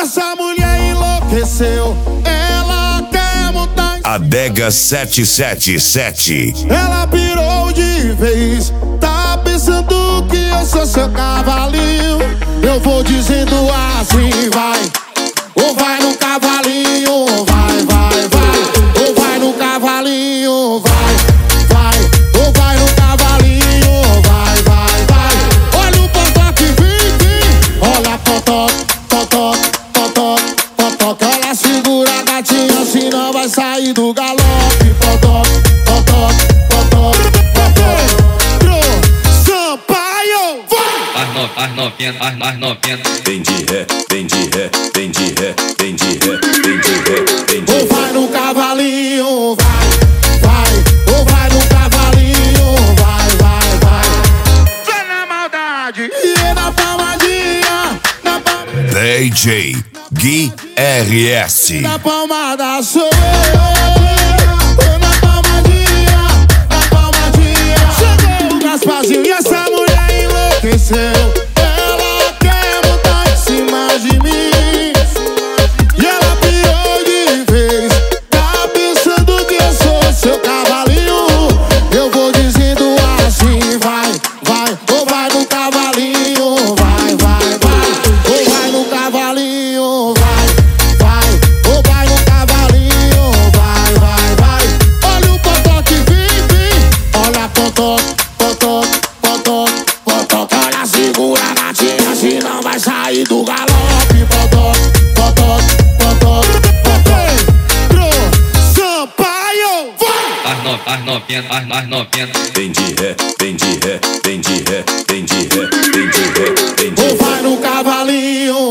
Essa mulher enlouqueceu, ela quer montar Adega 777. Ela pirou de vez, tá pensando que eu sou seu cavalinho. Eu vou dizendo assim, vai, ou vai no cavalinho, vai, vai, vai. Ou vai no cavalinho, vai, vai. Ou vai no cavalinho, vai, vai, vai. Olha o potó que vem. Olha potó, potó, potó, potó. Ela segura a gatinha, senão vai sair do galope. Potó, potó, potó, potó. Sampaio, vai! As novinha. Vem de ré, vem de ré, vem de ré, vem de ré, vem de ré, vem de ré. Ou vai no cavalinho, vai, vai. Ou vai no cavalinho, vai, vai, vai. Vai na maldade e na palmadinha, na palmadinha. DJ Gui RS. Na palmada sou eu, na palmadinha, na palmadinha. Chegou o Gasparzinho e essa mulher enlouqueceu. Ela quer montar em cima de mim e ela pirou de vez, tá pensando que eu sou seu cavalinho. Eu vou dizendo assim, vai, vai. Ou vai no cavalinho, vai, vai, vai. Ou vai no cavalinho, vai, vai. Ou vai no cavalinho, vai, vai, vai. Olha o potó que vem. Olha potó, potó, potó, potó. Olha, segura a gatinha, senão vai sair do galope. Potó, potó, potó, potó. Sampaio, vai! As novinha. Vem de ré, vem de ré, vem de ré, vem de ré, vem de ré, vem de ré. Ou vai no cavalinho,